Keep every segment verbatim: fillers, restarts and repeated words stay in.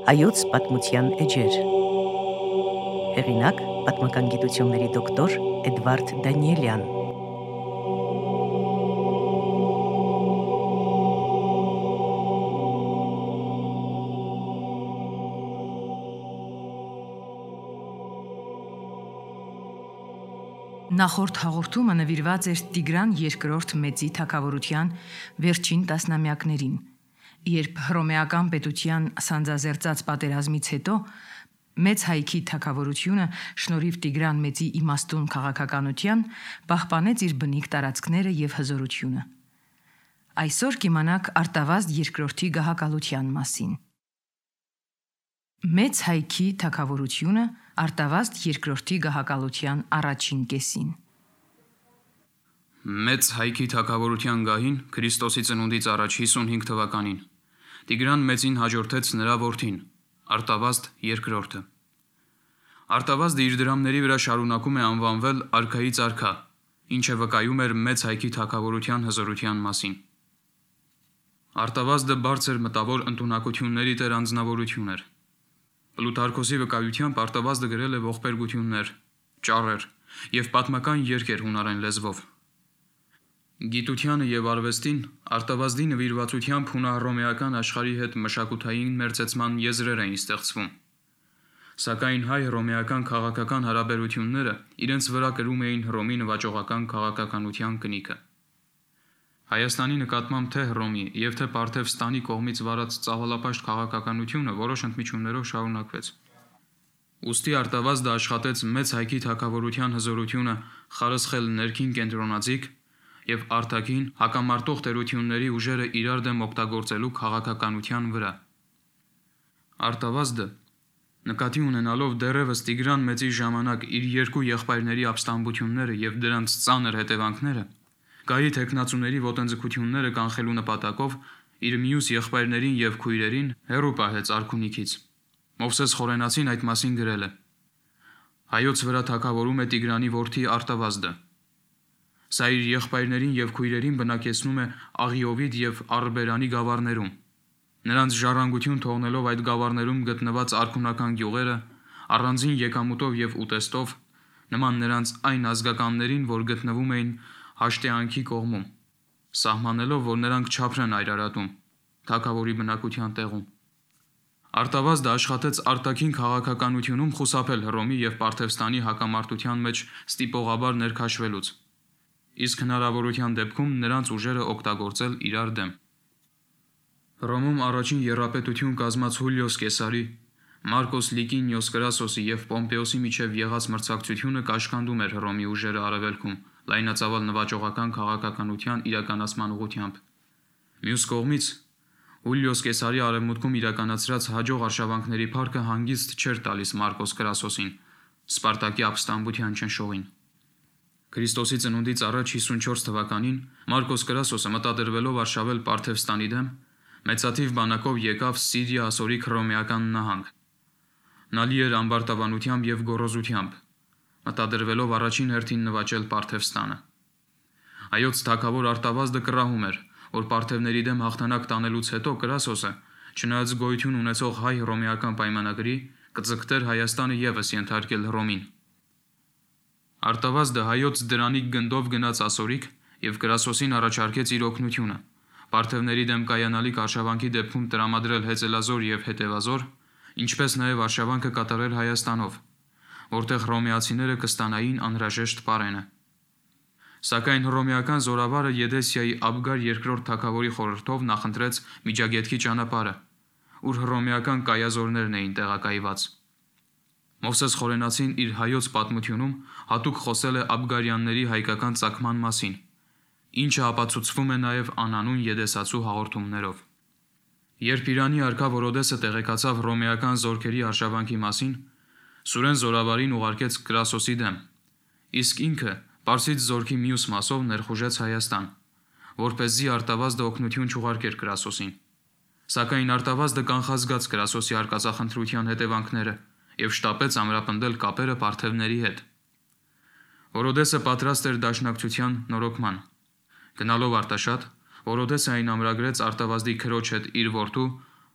Հայոց պատմության էջեր։ Հեղինակ՝ պատմական գիտությունների դոկտոր Էդվարդ Դանիելյան։ Նախորդ հաղորդումը նվիրված էր Տիգրան երկրորդ մեծի թագավորության վերջին տասնամյակներին, երբ հռոմեական պետության սանձազերծած պատերազմից հետո մեծ հայքի թագավորությունը շնորհիվ Տիգրան մեծի իմաստուն քաղաքականության պահպանեց իր բնիկ տարածքները եւ հզորությունը։ Այսօր կիմանաք Արտավազդ երկրորդի գահակալության մասին։ Մեծ հայքի թագավորությունը Արտավազդ երկրորդի գահակալության առաջին կեսին։ Մեծ հայքի թագավորության գահին Քրիստոսի ծնունդից առաջ հիսունհինգ թվականին Տիգրան մեծին հաջորդեց նրա որդին Արտավազդ երկրորդը։ Արտավազդը իր դրամների վրա շարունակում է անվանվել արքայից արքա, ինչը վկայում էր մեծ հայքի թագավորության հզորության մասին։ Արտավազդը բարձր մտավոր ընդունակությունների տեր անձնավորություն էր։ Պլութարքոսի վկայությամբ Արտավազդը գրել է ողբերգություններ, ճառեր եւ պատմական երգեր հունարեն լեզվով։ Գիտությանը եւ արվեստին Արտավազդի նվիրվածությամբ հունահռոմեական աշխարհի հետ մշակութային մերձեցման եզրեր էին ստեղծվում։ Սակայն հայ-հռոմեական քաղաքական հարաբերությունները իրենց վրա կրում էին Հռոմի նվաճողական քաղաքականության կնիքը։ Հայաստանի նկատմամբ թե Հռոմի եւ թե Պարթևստանի կողմից վարած ծավալապաշտ քաղաքականությունը որոշ ընդմիջումներով շարունակվեց։ Ուստի Արտավազդը աշխատեց մեծ հայքի թագավորության հզորությունը խարսխել ներքին կենտրոնաձիգ եւ արտաքին հակամարտող տերությունների ուժերը իրար դեմ օգտագործելու քաղաքականության վրա։ Արտավազդը, նկատի ունենալով դեռևս Տիգրան մեծի ժամանակ իր երկու եղբայրների ապստամբությունները եւ դրանց ծանր հետևանքները, գահի թեկնածուների ոտնձգությունները կանխելու նպատակով իր մյուս եղբայրներին եւ քույրերին հեռու պահեց արքունիքից։ Մովսես Խորենացին այդ մասին գրել է. Հայոց վրա թագավորում է Տիգրանի որդի Արտավազդը։ Սա իր եղբայրներին եւ քույրերին բնակեցնում է Աղիովիդ եւ Արբերանի գավառներում։ Նրանց ժառանգություն թողնելով այդ գավառներում գտնված արքունական գյուղերը առանձին եկամուտով եւ ուտեստով, նման նրանց այն ազգականներին, որ գտնվում էին Հաշտեանքի կողմում, սահմանելով, որ նրանք չափրեն Այրարատում, թագավորի բնակության տեղում։ Արտավազդը աշխատեց արտաքին քաղաքականությունում խուսափել Հռոմի եւ Պարթևստանի հակամարտության մեջ ստիպողաբար ներքաշվելուց, իսկ հնարավորության դեպքում նրանց ուժերը օգտագործել իրար դեմ։ Հռոմում առաջին եռապետություն կազմած Հուլիոս Կեսարի, Մարկոս Լիկինիոս Կրասոսի եւ Պոմպեոսի միջև եղած մրցակցությունը կաշկանդում էր Հռոմի ուժերը արևելքում լայնածավալ նվաճողական քաղաքականության իրականացման ուղղությամբ։ Մյուս կողմից Հուլիոս Կեսարի արևմուտքում իրականացրած հաջող արշավանքների փառքը հանգիստ չէր տալիս Մարկոս Կրասոսին, Սպարտակի ապստամբության ճնշողին։ Քրիստոսի ծնունդից առաջ հիսունչորս թվականին Մարկոս Կրասոսը մտադրվելով արշավել Պարթևստանի դեմ, մեծաթիվ բանակով եկավ Սիրիա-Ասորի հռոմեական նահանգ։ Նա լի էր ամբարտավանությամբ եւ գոռոզությամբ, մտադրվելով առաջին հերթին նվաճել Պարթևստանը։ Հայոց թագավոր Արտավազդը կռահում էր, որ Պարթևների դեմ հաղթանակ տանելուց հետո Կրասոսը, չնայած գոյություն ունեցող հայ-հռոմեական պայմանագրի, կձգտեր Հայաստանը եւս ենթարկել Հռոմին։ Արտավազդը հայոց դրանիկ գնդով գնաց Ասորիկ եւ Կրասոսին առաջարկեց իր օգնությունը, Պարթևների դեմ կայանալիք արշավանքի դեպքում տրամադրել Հեծելազոր եւ Հետևազոր, ինչպես նաեւ արշավանքը կատարել Հայաստանով, որտեղ հռոմեացիները կստանային անհրաժեշտ պարենը։ Սակայն հռոմեական զորավարը Եդեսիայի Աբգար երկրորդ թագավորի խորհրդով նախընտրեց Միջագետքի ճանապարհը, ուր հռոմեական կայազորներն էին տեղակայված։ Մովսես Խորենացին իր հայոց պատմությունում հատուկ խոսել է աբգարյանների հայկական ծագման մասին, ինչը ապացուցվում է նաև անանուն եդեսացու հաղորդումներով։ Երբ Իրանի արքա Որոդեսը տեղեկացավ հռոմեական զորքերի արշավանքի մասին, Սուրեն զորավարին ուղարկեց Կրասոսի դեմ, իսկ ինքը Պարսից զորքի մյուս մասով ներխուժեց Հայաստան, որպեսզի Արտավազդը օգնություն չուղարկեր Կրասոսին։ Սակայն Արտավազդը կանխազգաց Կրասոսի արկածախնդրության հետևանքները եւ շտապեց ամրապնդել կապերը Պարթևների հետ։ Որոդեսը պատրաստ էր դաշնակցության նորոգման։ Գնալով Արտաշատ, Որոդեսային ամրագրեց Արտավազդի քրոջ հետ իր որդու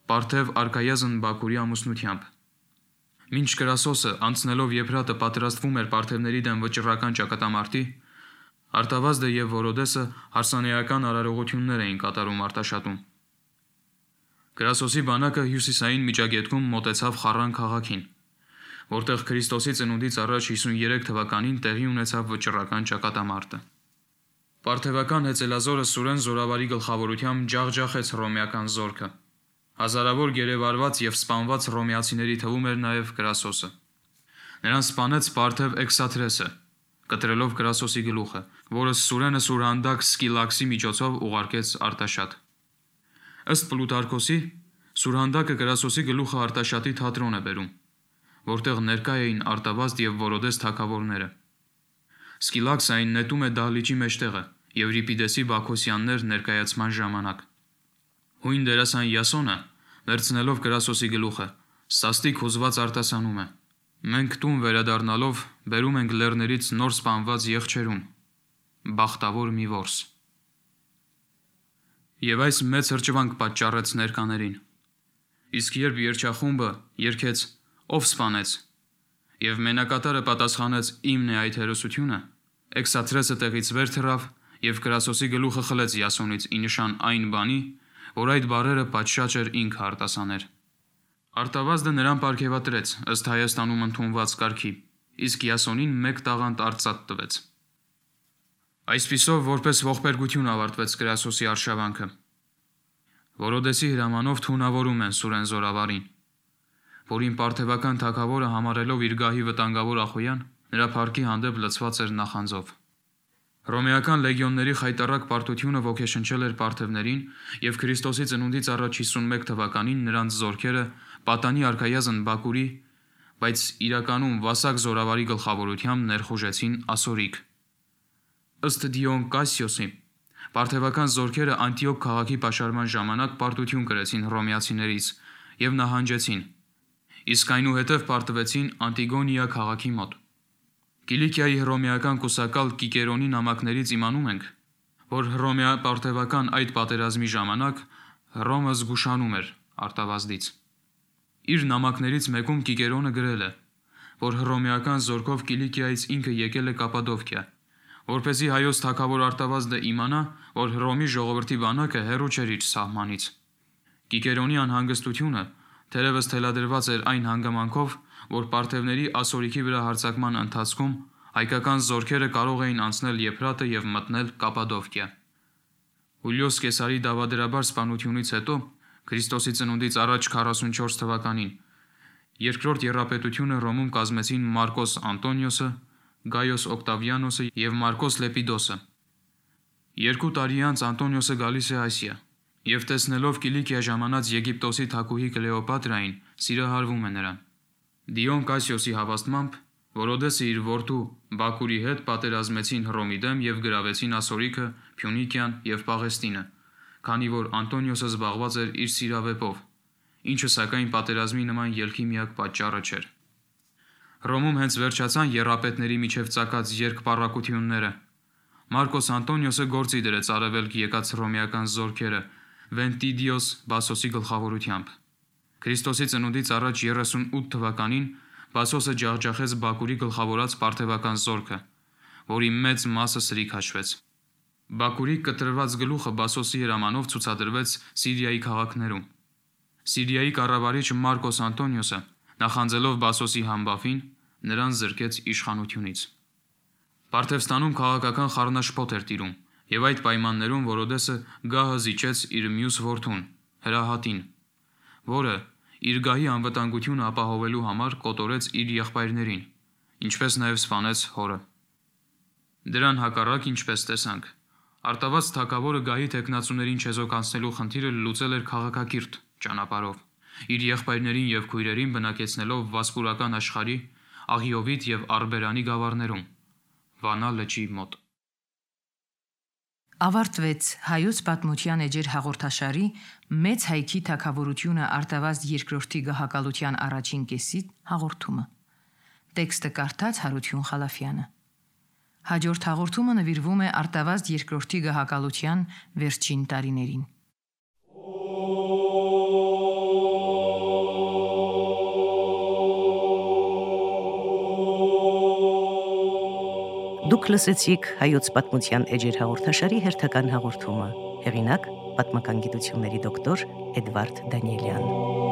Պարթև Արքայազն Բաքուրի ամուսնությամբ։ Մինչ Կրասոսը անցնելով Եփրատը պատրաստվում էր պարթևների դեմ վճռական ճակատամարտի, Արտավազդը եւ Որոդեսը հարսանեկան արարողություններ էին կատարում Արտաշատում։ Կրասոսի բանակը հյուսիսային միջագետքում մոտեցավ Խառան քաղաքին, որտեղ Քրիստոսի ծնունդից առաջ հիսուններեք թվականին տեղի ունեցավ վճռական ճակատամարտը։ Պարթևական հեծելազորը Սուրեն Զորավարի գլխավորությամբ ջախջախեց հռոմեական զորքը։ Հազարավոր գերեվարված եւ սպանված հռոմեացիների թվում էր նաեւ Կրասոսը։ Նրան սպանեց Պարթև Էքսաթրեսը, կտրելով Կրասոսի գլուխը, որը Սուրենը Սուրհանդակ Սկիլաքսի միջոցով ուղարկեց Արտաշատ։ Ըստ Պլուտարքոսի, Սուրհանդակը Կրասոսի գլուխը Արտաշատի թատրոն է բերում, որտեղ ներկա էին Արտավազդ եւ Որոդես թագավորները։ Սկիլաքսային նետում է դահլիճի մեջտեղը Եվրիպիդեսի Բաքոսյաններ ներկայացման ժամանակ։ Հույն դերասան Յասոնը, վերցնելով Կրասոսի գլուխը, սաստիկ հուզված արտասանում է. «Մենք տուն վերադառնալով բերում ենք լեռներից նոր սպանված եղջերուն, բախտավոր մի որս»։ Եվ այս մեծ հրճվանք պատճառեց ներկաներին։ Իսկ երբ երգչախումբը երգեց «Ով սպանեց» եւ մենակատարը պատասխանեց «Իմն է այդ հերոսությունը», Էքսաթրեսը տեղից վեր թռավ եւ Կրասոսի գլուխը խլեց Յասոնից ի նշան այն բանի, որ այդ բառերը պատշաճ էր ինքը արտասաներ։ Արտավազդը նրան պարգևատրեց ըստ Հայաստանում ընդունված կարգի, իսկ Յասոնին մեկ տաղանդ արծաթ տվեց։ Այսպիսով որպես ողբերգություն ավարտվեց Կրասոսի արշավանքը։ Որոդեսի հրամանով թունավորում են Սուրեն Զորավարին, որին պարթևական թագավորը համարելով իր գահի վտանգավոր ախոյան, նրա փառքի հանդեպ լցված էր նախանձով։ Հռոմեական լեգիոնների խայտառակ պարտությունը ոգեշնչել էր պարթևներին եւ Քրիստոսի ծնունդից առաջ հիսունմեկ թվականին նրանց զորքերը պատանի Արքայազն Բաքուրի, բայց իրականում Վասակ Զորավարի գլխավորությամբ ներխուժեցին Ասորիկ։ Ըստ Դիոն Կասիոսի, պարթևական զորքերը Անտիոք քաղաքի պաշարման ժամանակ պարտություն կրեցին հռոմեացիներից եւ նահանջեցին, իսկ այնուհետև պարտվեցին Անտիգոնիա քաղաքի մոտ։ Կիլիկիայի հռոմեական կուսակալ Կիկերոնի նամակներից իմանում ենք, որ հռոմեա-պարթևական այդ պատերազմի ժամանակ Հռոմը զգուշանում էր Արտավազդից։ Իր նամակներից մեկում Կիկերոնը գրել է, որ հռոմեական զորքով Կիլիկիայից ինքը եկել է Կապադովկիա, որպեսզի հայոց թագավոր Արտավազդը իմանա, որ Հռոմի ժողովրդի բանակը հեռու չէր իր սահմանից։ Կիկերոնի անհանգստությունը թերևս թելադրված էր այն հանգամանքով, որ պարթևների Ասորիքի վրա հարձակման ընթացքում հայկական զորքերը կարող էին անցնել Եփրատը եւ մտնել Կապադովկիա։ Հուլիոս Կեսարի դավադրաբար սպանությունից հետո Քրիստոսի ծնունդից առաջ քառասունչորս թվականին երկրորդ եռապետությունը Հռոմում կազմեցին Մարկոս Անտոնիոսը, Գայոս Օկտավիանոսը եւ Մարկոս Լեպիդոսը։ Երկու տարի անց Անտոնիոսը գալիս է Ասիա եւ տեսնելով Կիլիկիա ժամանած Եգիպտոսի թագուհի Կլեոպատրային սիրահարվում է նրան։ Դիոն Կասիոսի հավաստմամբ Որոդեսը իր որդու Բաքուրի հետ պատերազմեցին Հռոմի դեմ եւ գրավեցին Ասորիքը, Փյունիկիան եւ Պաղեստինը, քանի որ Անտոնիոսը զբաղված էր իր սիրավեպով, ինչը սակայն պատերազմի նման ելքի միակ պատճառը չէր։ Հռոմում հենց վերջացան եռապետների միջև ծակած երկպառակությունները։ Մարկոս Անտոնիոսը գործի դրեց արևելք եկած հռոմեական զորքերը Վենտիդիոս Բասոսի գլխավորությամբ։ Քրիստոսի ծնունդից առաջ երեսունութ թվականին Բասոսը ջախջախեց Բաքուրի գլխավորած պարթևական զորքը, որի մեծ մասը սրի քաշվեց։ Բաքուրի կտրված գլուխը Բասոսի հրամանով ցուցադրվեց Սիրիայի քաղաքներում։ Սիրիայի կառավարիչ Մարկոս Անտոնիոսը, նախանձելով Բասոսի համբավին, նրան զրկեց իշխանությունից։ Պարթևստանում քաղաքական խառնաշփոթ էր տիրում, եւ այդ պայմաններում Որոդեսը գահը զիջեց իր մյուս որդուն, Հրահատին, որը իր գահի անվտանգությունը ապահովելու համար կոտորեց իր եղբայրներին, ինչպես նաև սպանեց հորը։ Դրան հակառակ, ինչպես տեսանք, Արտավազդ թագավորը գահի թեկնածուներին չեզոքացնելու խնդիրը լուծել էր քաղաքակիրթ ճանապարհով, իր եղբայրներին եւ քույրերին բնակեցնելով Վասպուրական աշխարհի, Աղիովիտ եւ Արբերանի գավառներում, Վանա լճի մոտ։ Ավարտվեց հայոց պատմության էջեր հաղորդաշարի մեծ հայքի թագավորությունը Արտավազդ երկրորդի գահակալության առաջին կեսի հաղորդումը։ Տեքստը կարդաց Հարություն Խալաֆյանը։ Հաջորդ հաղորդումը նվիրվում է Արտավազդ երկրորդի գահակալության վերջին տարիներին։ Դուք լսեցիք հայոց պատմության էջեր հաղորդաշարի հերթական հաղորդումը։ Հեղինակ՝ պատմական գիտությունների դոկտոր Էդվարդ Դանիելյան։